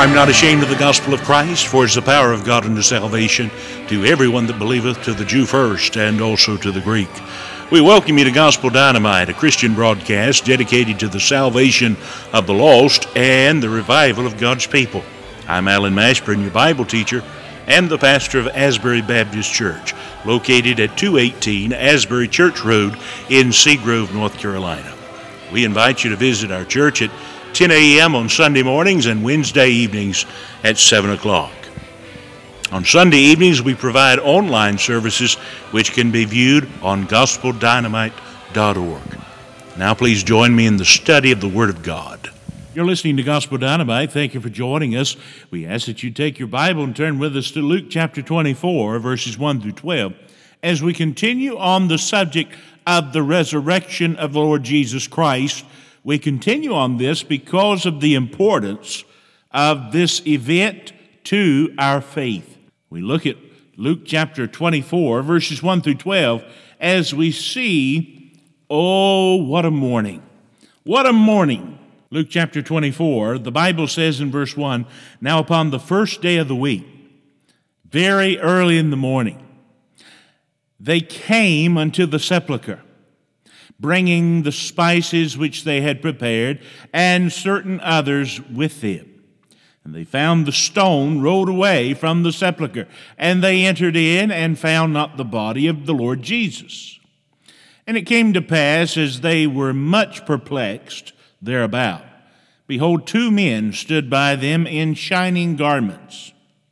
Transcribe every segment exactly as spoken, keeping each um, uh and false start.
I'm not ashamed of the gospel of Christ, for it's the power of God unto salvation to everyone that believeth, to the Jew first, and also to the Greek. We welcome you to Gospel Dynamite, a Christian broadcast dedicated to the salvation of the lost and the revival of God's people. I'm Alan Mashburn, your Bible teacher and the pastor of Asbury Baptist Church, located at two eighteen Asbury Church Road in Seagrove, North Carolina. We invite you to visit our church at ten a.m. on Sunday mornings and Wednesday evenings at seven o'clock. On Sunday evenings, we provide online services which can be viewed on gospel dynamite dot org. Now please join me in the study of the Word of God. You're listening to Gospel Dynamite. Thank you for joining us. We ask that you take your Bible and turn with us to Luke chapter twenty-four, verses one through twelve, as we continue on the subject of the resurrection of the Lord Jesus Christ. We continue on this because of the importance of this event to our faith. We look at Luke chapter twenty-four, verses one through twelve, as we see, oh, what a morning. What a morning. Luke chapter twenty-four, the Bible says in verse one, "Now upon the first day of the week, very early in the morning, they came unto the sepulchre, bringing the spices which they had prepared, and certain others with them. And they found the stone rolled away from the sepulchre, and they entered in and found not the body of the Lord Jesus. And it came to pass, as they were much perplexed thereabout, behold, two men stood by them in shining garments.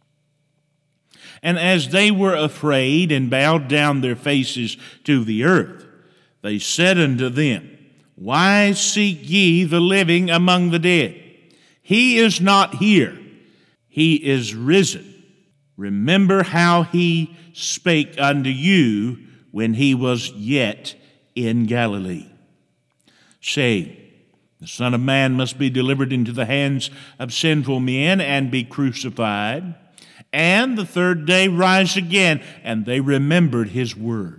And as they were afraid and bowed down their faces to the earth, they said unto them, Why seek ye the living among the dead? He is not here, he is risen. Remember how he spake unto you when he was yet in Galilee, saying, The Son of Man must be delivered into the hands of sinful men and be crucified, and the third day rise again. And they remembered his words,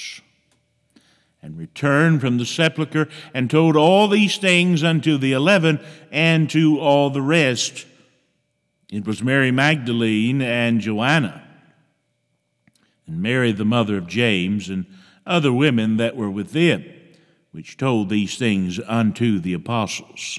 and returned from the sepulchre, and told all these things unto the eleven, and to all the rest. It was Mary Magdalene, and Joanna, and Mary the mother of James, and other women that were with them, which told these things unto the apostles.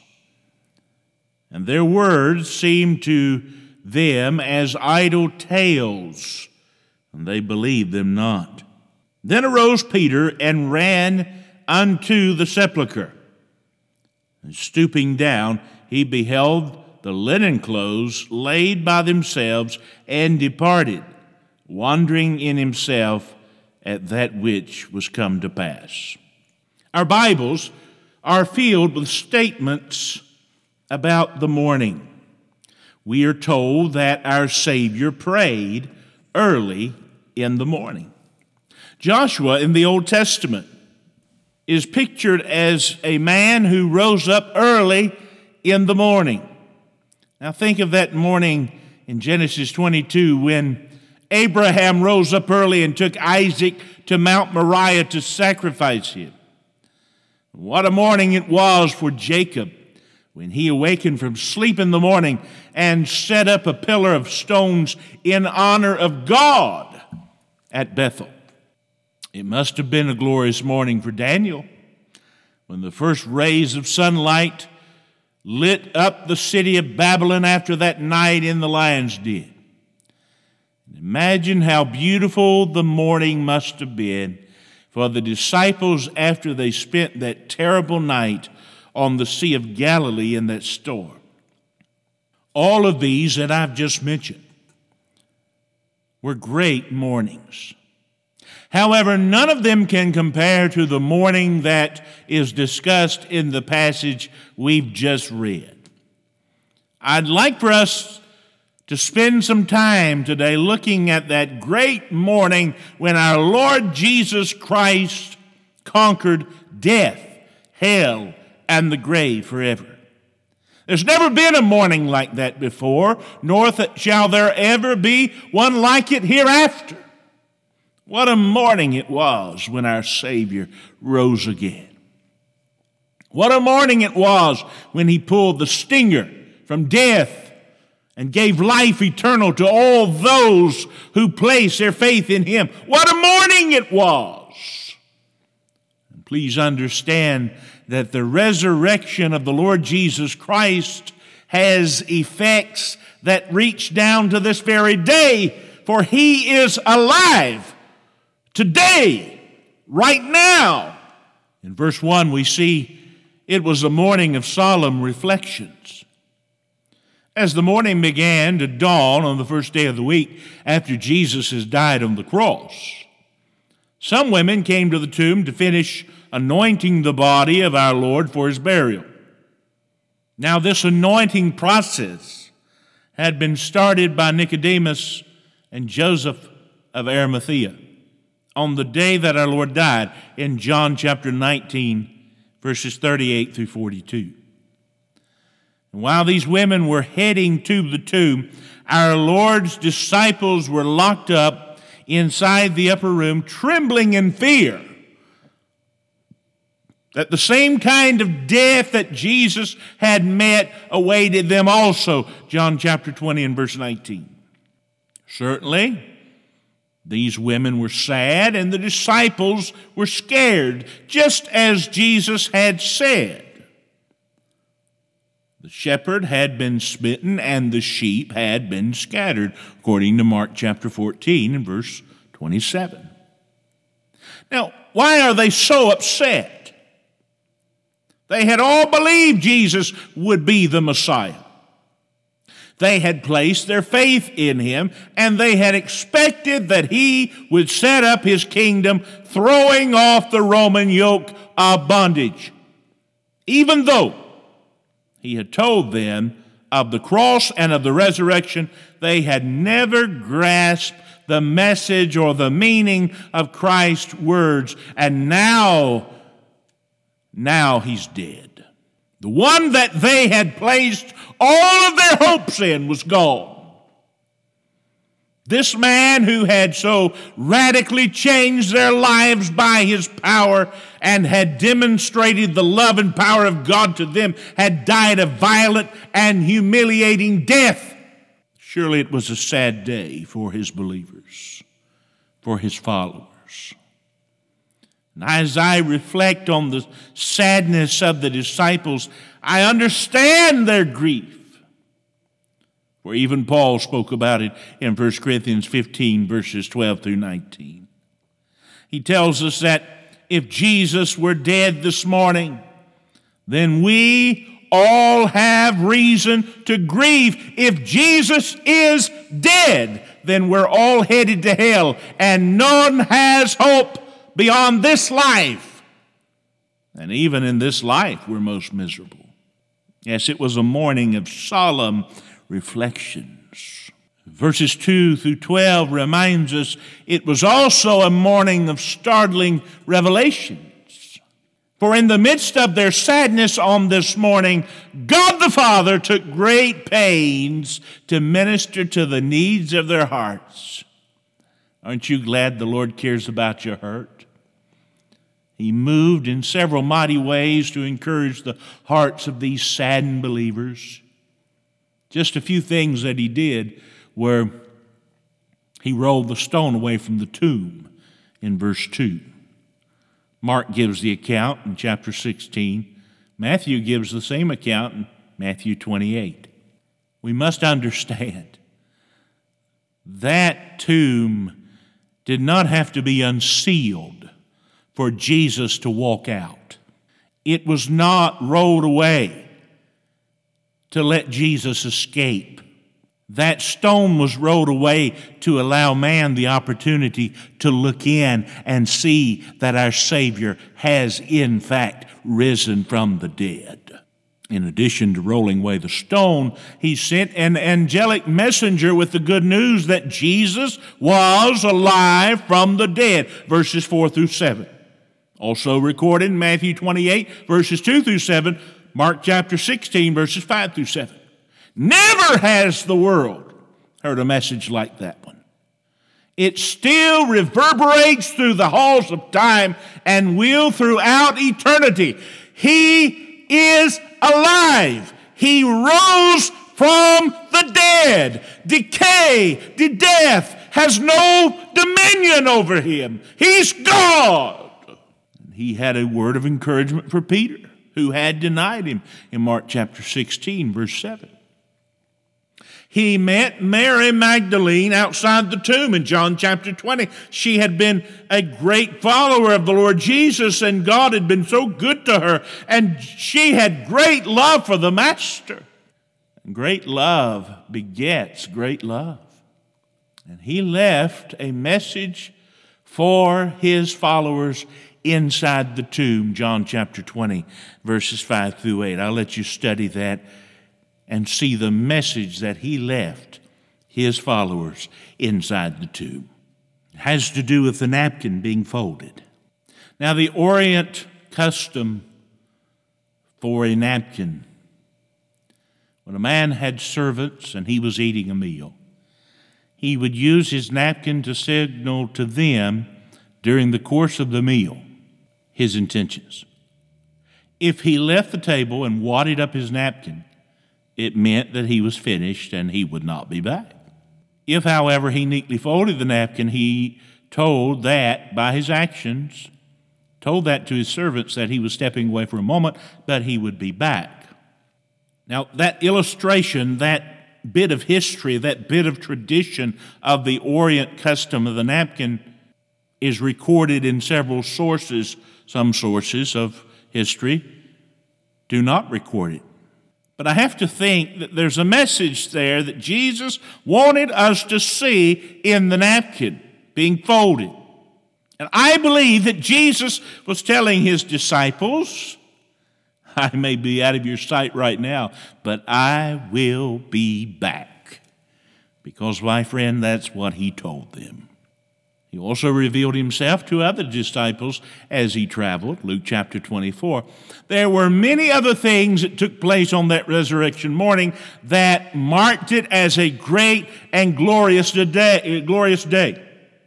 And their words seemed to them as idle tales, and they believed them not. Then arose Peter and ran unto the sepulchre. And stooping down, he beheld the linen clothes laid by themselves, and departed, wondering in himself at that which was come to pass." Our Bibles are filled with statements about the morning. We are told that our Savior prayed early in the morning. Joshua in the Old Testament is pictured as a man who rose up early in the morning. Now think of that morning in Genesis twenty-two when Abraham rose up early and took Isaac to Mount Moriah to sacrifice him. What a morning it was for Jacob when he awakened from sleep in the morning and set up a pillar of stones in honor of God at Bethel. It must have been a glorious morning for Daniel when the first rays of sunlight lit up the city of Babylon after that night in the lion's den. Imagine how beautiful the morning must have been for the disciples after they spent that terrible night on the Sea of Galilee in that storm. All of these that I've just mentioned were great mornings. However, none of them can compare to the morning that is discussed in the passage we've just read. I'd like for us to spend some time today looking at that great morning when our Lord Jesus Christ conquered death, hell, and the grave forever. There's never been a morning like that before, nor shall there ever be one like it hereafter. What a morning it was when our Savior rose again. What a morning it was when he pulled the stinger from death and gave life eternal to all those who place their faith in him. What a morning it was! And please understand that the resurrection of the Lord Jesus Christ has effects that reach down to this very day, for he is alive today, right now. In verse one, we see it was a morning of solemn reflections. As the morning began to dawn on the first day of the week after Jesus has died on the cross, some women came to the tomb to finish anointing the body of our Lord for his burial. Now, this anointing process had been started by Nicodemus and Joseph of Arimathea on the day that our Lord died in John chapter nineteen, verses thirty-eight through forty-two. And while these women were heading to the tomb, our Lord's disciples were locked up inside the upper room, trembling in fear that the same kind of death that Jesus had met awaited them also. John chapter twenty and verse nineteen. Certainly, these women were sad and the disciples were scared, just as Jesus had said. The shepherd had been smitten and the sheep had been scattered, according to Mark chapter fourteen and verse twenty-seven. Now, why are they so upset? They had all believed Jesus would be the Messiah. They had placed their faith in him, and they had expected that he would set up his kingdom, throwing off the Roman yoke of bondage. Even though he had told them of the cross and of the resurrection, they had never grasped the message or the meaning of Christ's words. And now, now he's dead. The one that they had placed all of their hopes in was gone. This man who had so radically changed their lives by his power and had demonstrated the love and power of God to them had died a violent and humiliating death. Surely it was a sad day for his believers, for his followers. And as I reflect on the sadness of the disciples, I understand their grief. For even Paul spoke about it in First Corinthians fifteen, verses twelve through nineteen. He tells us that if Jesus were dead this morning, then we all have reason to grieve. If Jesus is dead, then we're all headed to hell, and none has hope beyond this life. And even in this life, we're most miserable. Yes, it was a morning of solemn reflections. Verses two through twelve reminds us it was also a morning of startling revelations. For in the midst of their sadness on this morning, God the Father took great pains to minister to the needs of their hearts. Aren't you glad the Lord cares about your hurt? He moved in several mighty ways to encourage the hearts of these saddened believers. Just a few things that he did were he rolled the stone away from the tomb in verse two. Mark gives the account in chapter sixteen. Matthew gives the same account in Matthew twenty-eight. We must understand that tomb did not have to be unsealed for Jesus to walk out. It was not rolled away to let Jesus escape. That stone was rolled away to allow man the opportunity to look in and see that our Savior has in fact risen from the dead. In addition to rolling away the stone, he sent an angelic messenger with the good news that Jesus was alive from the dead, verses four through seven. Also recorded in Matthew twenty-eight, verses two through seven, Mark chapter sixteen, verses five through seven. Never has the world heard a message like that one. It still reverberates through the halls of time and will throughout eternity. He is alive. He rose from the dead. Decay, the death, has no dominion over him. He's God. He had a word of encouragement for Peter, who had denied him in Mark chapter sixteen, verse seven. He met Mary Magdalene outside the tomb in John chapter twenty. She had been a great follower of the Lord Jesus, and God had been so good to her, and she had great love for the Master. And great love begets great love. And he left a message for his followers inside the tomb, John chapter twenty, verses five through eight. I'll let you study that and see the message that he left his followers inside the tomb. It has to do with the napkin being folded. Now, the Orient custom for a napkin, when a man had servants and he was eating a meal, he would use his napkin to signal to them during the course of the meal his intentions. If he left the table and wadded up his napkin, it meant that he was finished and he would not be back. If, however, he neatly folded the napkin, he told that by his actions, told that to his servants that he was stepping away for a moment, but he would be back. Now, that illustration, that bit of history, that bit of tradition of the Orient custom of the napkin is recorded in several sources. Some sources of history do not record it. But I have to think that there's a message there that Jesus wanted us to see in the napkin being folded. And I believe that Jesus was telling his disciples, I may be out of your sight right now, but I will be back. Because, my friend, that's what he told them. He also revealed himself to other disciples as he traveled, Luke chapter twenty-four. There were many other things that took place on that resurrection morning that marked it as a great and glorious day. Glorious day.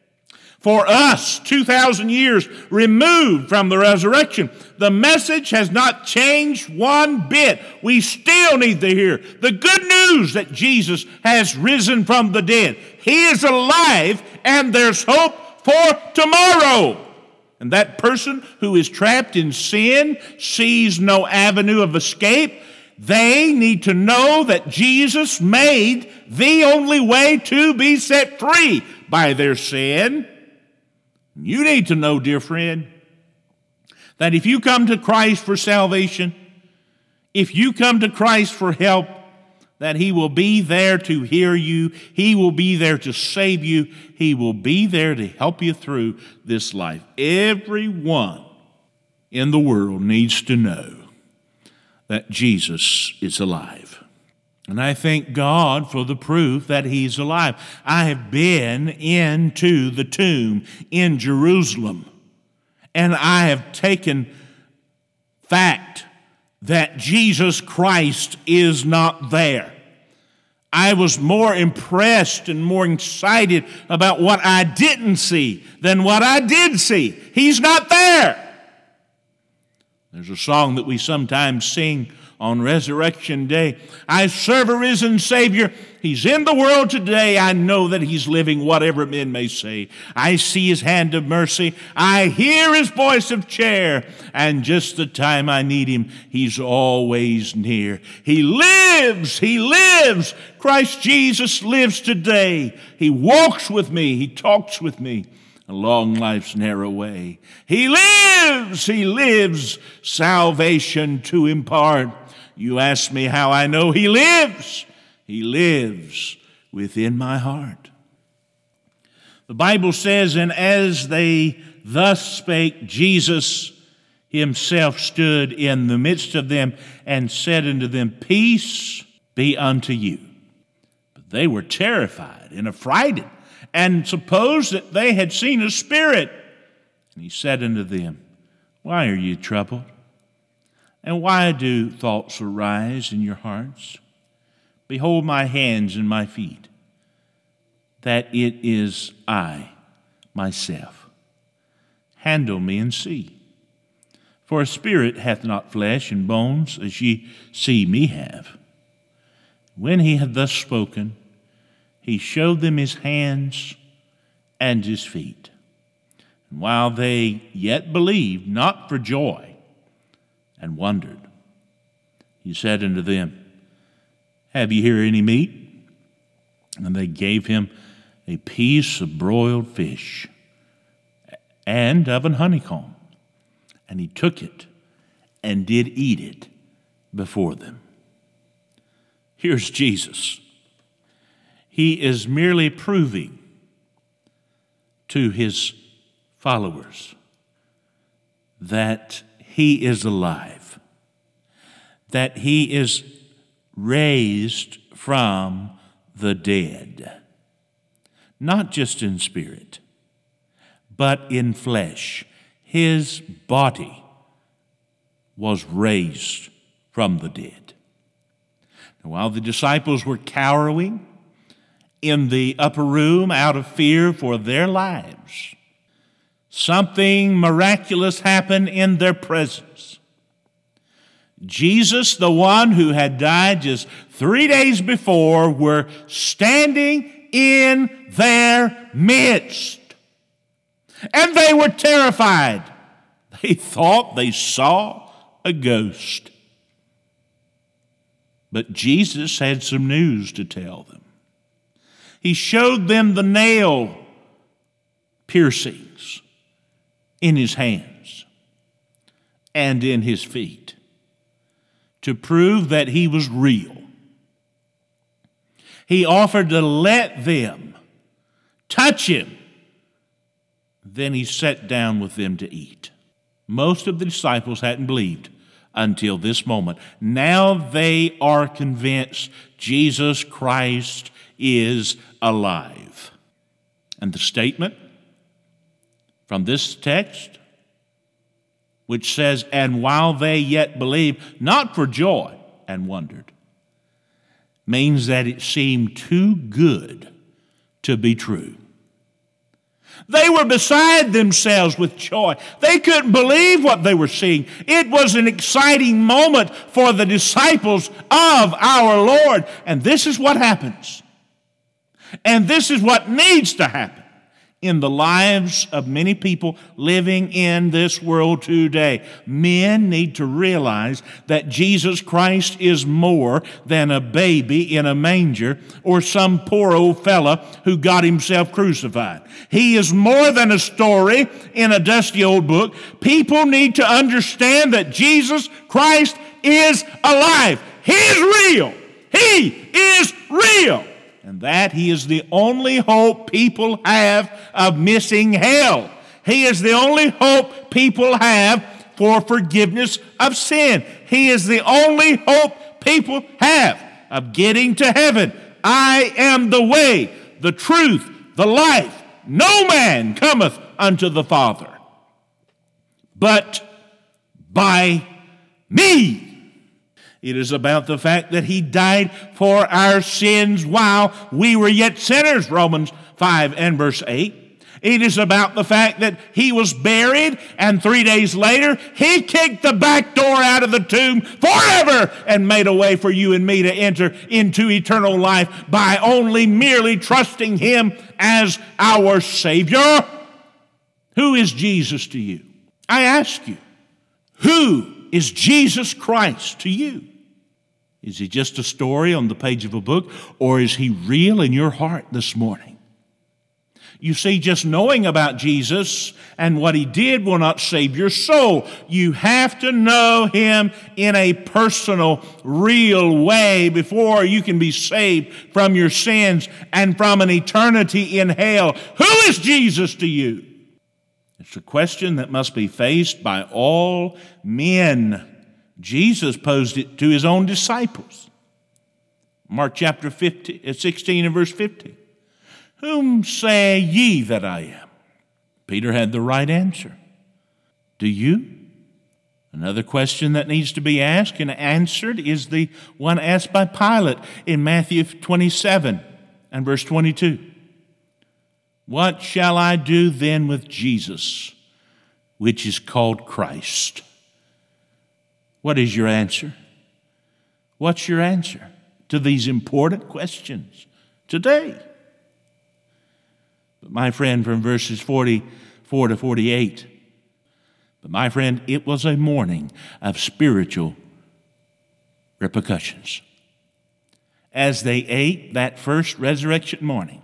For us, two thousand years removed from the resurrection, the message has not changed one bit. We still need to hear the good news that Jesus has risen from the dead. He is alive, and there's hope for tomorrow. And that person who is trapped in sin sees no avenue of escape. They need to know that Jesus made the only way to be set free by their sin. You need to know, dear friend, that if you come to Christ for salvation, if you come to Christ for help, that he will be there to hear you. He will be there to save you. He will be there to help you through this life. Everyone in the world needs to know that Jesus is alive. And I thank God for the proof that he's alive. I have been into the tomb in Jerusalem, and I have taken fact that Jesus Christ is not there. I was more impressed and more excited about what I didn't see than what I did see. He's not there. There's a song that we sometimes sing on Resurrection Day. I serve a risen Savior. He's in the world today. I know that he's living, whatever men may say. I see his hand of mercy. I hear his voice of cheer. And just the time I need him, he's always near. He lives. He lives. Christ Jesus lives today. He walks with me. He talks with me along life's narrow way. He lives. He lives. Salvation to impart. You ask me how I know he lives. He lives within my heart. The Bible says, and as they thus spake, Jesus himself stood in the midst of them and said unto them, Peace be unto you. But they were terrified and affrighted and supposed that they had seen a spirit. And he said unto them, Why are you troubled? And why do thoughts arise in your hearts? Behold my hands and my feet, that it is I, myself. Handle me and see. For a spirit hath not flesh and bones, as ye see me have. When he had thus spoken, he showed them his hands and his feet. And while they yet believed not for joy and wondered, he said unto them, Have ye here any meat? And they gave him a piece of broiled fish and of an honeycomb. And he took it and did eat it before them. Here's Jesus. He is merely proving to his followers that he is alive, that he is raised from the dead, not just in spirit, but in flesh. His body was raised from the dead. Now, while the disciples were cowering in the upper room out of fear for their lives, something miraculous happened in their presence. Jesus, the one who had died just three days before, were standing in their midst. And they were terrified. They thought they saw a ghost. But Jesus had some news to tell them. He showed them the nail piercings in his hands and in his feet to prove that he was real. He offered to let them touch him. Then he sat down with them to eat. Most of the disciples hadn't believed until this moment. Now they are convinced Jesus Christ is alive. And the statement from this text, which says, and while they yet believed, not for joy and wondered, means that it seemed too good to be true. They were beside themselves with joy. They couldn't believe what they were seeing. It was an exciting moment for the disciples of our Lord. And this is what happens. And this is what needs to happen in the lives of many people living in this world today. Men need to realize that Jesus Christ is more than a baby in a manger or some poor old fella who got himself crucified. He is more than a story in a dusty old book. People need to understand that Jesus Christ is alive. He is real. He is real. And that he is the only hope people have of missing hell. He is the only hope people have for forgiveness of sin. He is the only hope people have of getting to heaven. I am the way, the truth, the life. No man cometh unto the Father but by me. It is about the fact that he died for our sins while we were yet sinners, Romans five and verse eight. It is about the fact that he was buried, and three days later, he kicked the back door out of the tomb forever and made a way for you and me to enter into eternal life by only merely trusting him as our Savior. Who is Jesus to you? I ask you, who is Jesus Christ to you? Is he just a story on the page of a book, or is he real in your heart this morning? You see, just knowing about Jesus and what he did will not save your soul. You have to know him in a personal, real way before you can be saved from your sins and from an eternity in hell. Who is Jesus to you? It's a question that must be faced by all men. Jesus posed it to his own disciples. Mark chapter fifteen, sixteen and verse fifty. Whom say ye that I am? Peter had the right answer. Do you? Another question that needs to be asked and answered is the one asked by Pilate in Matthew twenty-seven and verse twenty-two. What shall I do then with Jesus, which is called Christ? What is your answer? What's your answer? to these important questions today. But my friend, from verses forty-four to forty-eight, but my friend, it was a morning of spiritual repercussions. As they ate that first resurrection morning,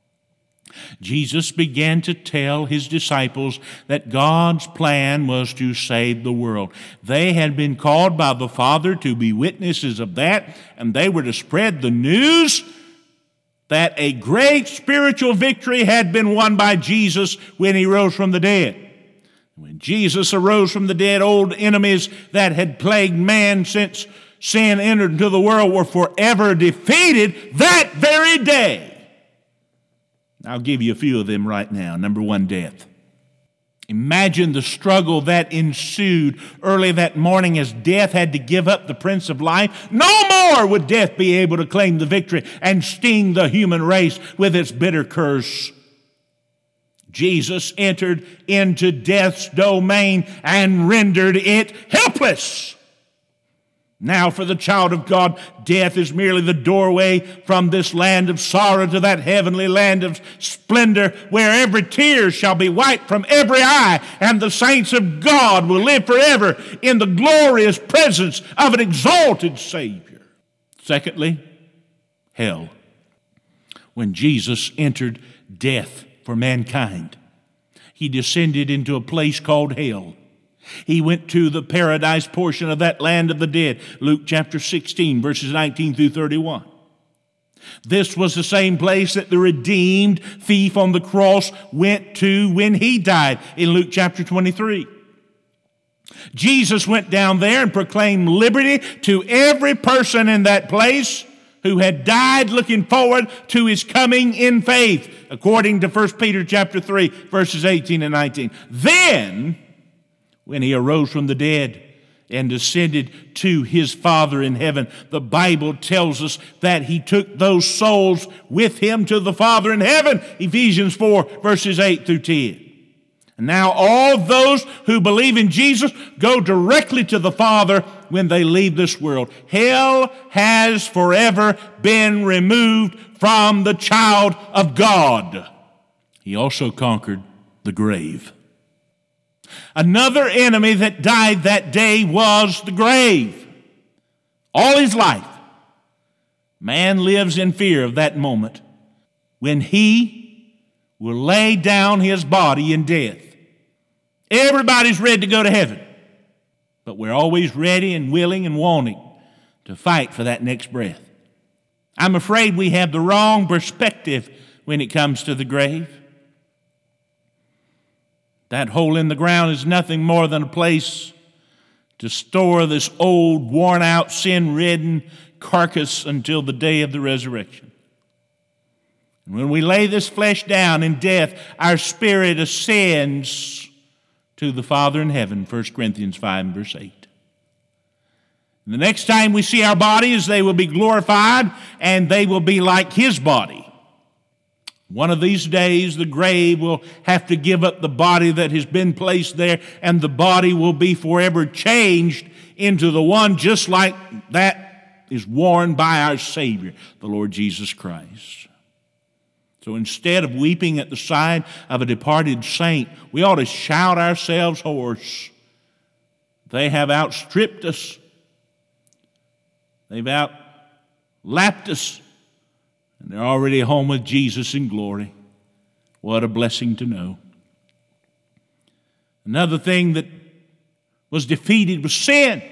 Jesus began to tell his disciples that God's plan was to save the world. They had been called by the Father to be witnesses of that, and they were to spread the news that a great spiritual victory had been won by Jesus when he rose from the dead. When Jesus arose from the dead, old enemies that had plagued man since sin entered into the world were forever defeated that very day. I'll give you a few of them right now. Number one, death. Imagine the struggle that ensued early that morning as death had to give up the Prince of Life. No more would death be able to claim the victory and sting the human race with its bitter curse. Jesus entered into death's domain and rendered it helpless. Now for the child of God, death is merely the doorway from this land of sorrow to that heavenly land of splendor where every tear shall be wiped from every eye, and the saints of God will live forever in the glorious presence of an exalted Savior. Secondly, hell. When Jesus entered death for mankind, he descended into a place called hell. He went to the paradise portion of that land of the dead, Luke chapter sixteen, verses nineteen through thirty-one. This was the same place that the redeemed thief on the cross went to when he died, in Luke chapter twenty-three. Jesus went down there and proclaimed liberty to every person in that place who had died looking forward to his coming in faith, according to First Peter chapter three, verses eighteen and nineteen. Then, when he arose from the dead and ascended to his Father in heaven, the Bible tells us that he took those souls with him to the Father in heaven, Ephesians four, verses eight through ten. And now all those who believe in Jesus go directly to the Father when they leave this world. Hell has forever been removed from the child of God. He also conquered the grave. Another enemy that died that day was the grave. All his life, man lives in fear of that moment when he will lay down his body in death. Everybody's ready to go to heaven, but we're always ready and willing and wanting to fight for that next breath. I'm afraid we have the wrong perspective when it comes to the grave. That hole in the ground is nothing more than a place to store this old, worn-out, sin-ridden carcass until the day of the resurrection. And when we lay this flesh down in death, our spirit ascends to the Father in heaven, First Corinthians five, verse eight. And the next time we see our bodies, they will be glorified, and they will be like his body. One of these days, the grave will have to give up the body that has been placed there, and the body will be forever changed into the one just like that is worn by our Savior, the Lord Jesus Christ. So instead of weeping at the side of a departed saint, we ought to shout ourselves hoarse. They have outstripped us. They've outlapped us. And they're already home with Jesus in glory. What a blessing to know. Another thing that was defeated was sin.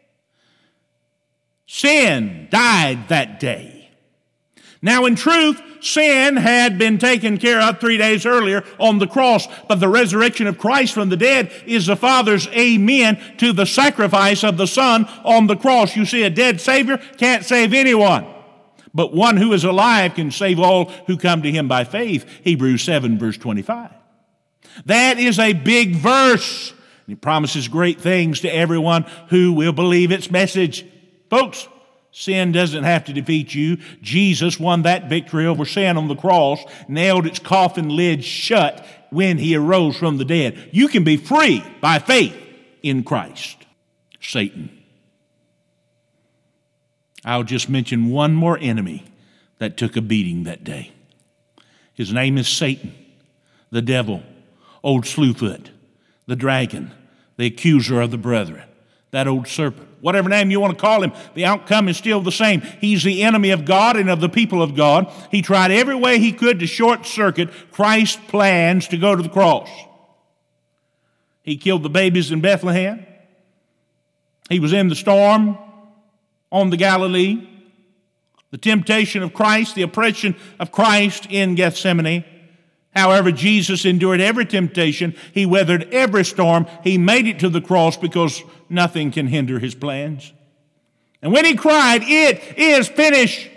Sin died that day. Now, in truth, sin had been taken care of three days earlier on the cross, but the resurrection of Christ from the dead is the Father's amen to the sacrifice of the Son on the cross. You see, a dead Savior can't save anyone, but one who is alive can save all who come to him by faith, Hebrews seven, verse twenty-five. That is a big verse. It promises great things to everyone who will believe its message. Folks, sin doesn't have to defeat you. Jesus won that victory over sin on the cross, nailed its coffin lid shut when he arose from the dead. You can be free by faith in Christ. Satan. I'll just mention one more enemy that took a beating that day. His name is Satan, the devil, old Slewfoot, the dragon, the accuser of the brethren, that old serpent. Whatever name you want to call him, the outcome is still the same. He's the enemy of God and of the people of God. He tried every way he could to short-circuit Christ's plans to go to the cross. He killed the babies in Bethlehem. He was in the storm on the Galilee. The temptation of Christ, the oppression of Christ in Gethsemane. However, Jesus endured every temptation. He weathered every storm. He made it to the cross because nothing can hinder his plans. And when he cried, "It is finished,"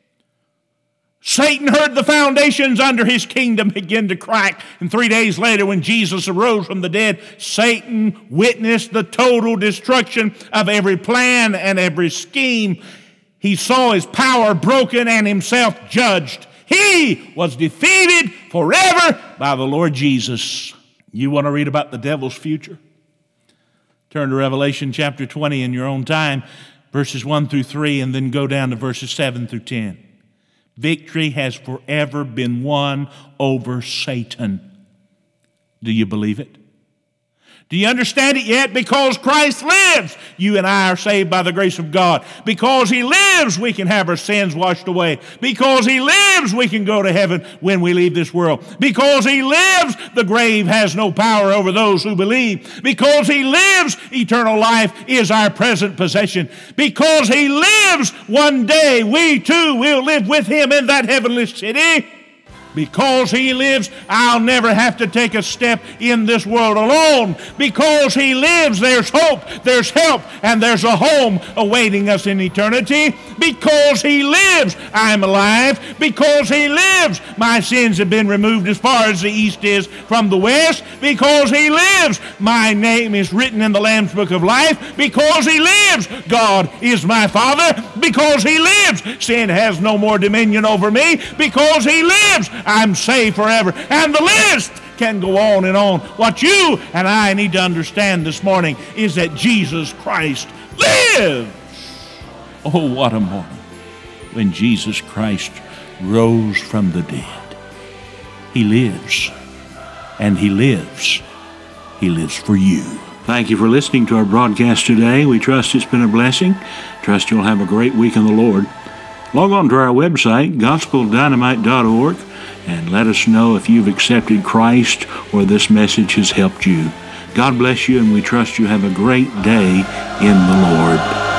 Satan heard the foundations under his kingdom begin to crack. And three days later, when Jesus arose from the dead, Satan witnessed the total destruction of every plan and every scheme. He saw his power broken and himself judged. He was defeated forever by the Lord Jesus. You want to read about the devil's future? Turn to Revelation chapter twenty in your own time, verses one through three, and then go down to verses seven through ten. Victory has forever been won over Satan. Do you believe it? Do you understand it yet? Because Christ lives, you and I are saved by the grace of God. Because he lives, we can have our sins washed away. Because he lives, we can go to heaven when we leave this world. Because he lives, the grave has no power over those who believe. Because he lives, eternal life is our present possession. Because he lives, one day we too will live with him in that heavenly city. Because he lives, I'll never have to take a step in this world alone. Because he lives, there's hope, there's help, and there's a home awaiting us in eternity. Because he lives, I'm alive. Because he lives, my sins have been removed as far as the east is from the west. Because he lives, my name is written in the Lamb's Book of Life. Because he lives, God is my Father. Because he lives, sin has no more dominion over me. Because he lives, I'm saved forever. And the list can go on and on. What you and I need to understand this morning is that Jesus Christ lives. Oh, what a morning when Jesus Christ rose from the dead. He lives, and he lives. He lives for you. Thank you for listening to our broadcast today. We trust it's been a blessing. Trust you'll have a great week in the Lord. Log on to our website, gospel dynamite dot org, and let us know if you've accepted Christ or this message has helped you. God bless you, and we trust you have a great day in the Lord.